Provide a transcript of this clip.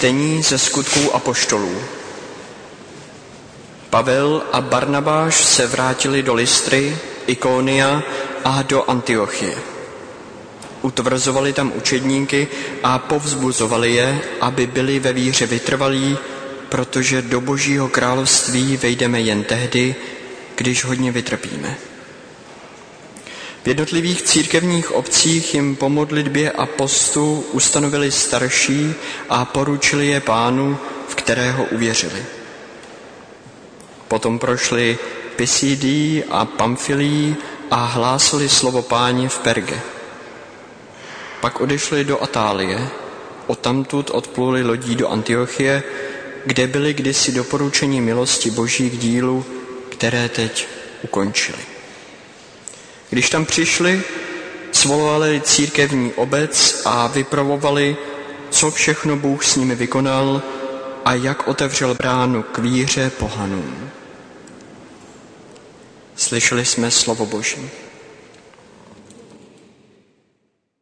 Čtení ze Skutků apoštolů. Pavel a Barnabáš se vrátili do Lystry, Ikonia a do Antiochie. Utvrzovali tam učedníky a povzbuzovali je, aby byli ve víře vytrvalí, protože do Božího království vejdeme jen tehdy, když hodně vytrpíme. V jednotlivých církevních obcích jim po modlitbě a postu ustanovili starší a poručili je Pánu, v kterého uvěřili. Potom prošli Pisidii a Pamfilii a hlásali slovo Páně v Perge. Pak odešli do Atálie, odtamtud odpluli lodí do Antiochie, kde byli kdysi doporučení milosti Boží k dílu, které teď ukončili. Když tam přišli, svolali církevní obec a vypravovali, co všechno Bůh s nimi vykonal a jak otevřel bránu k víře pohanům. Slyšeli jsme slovo Boží.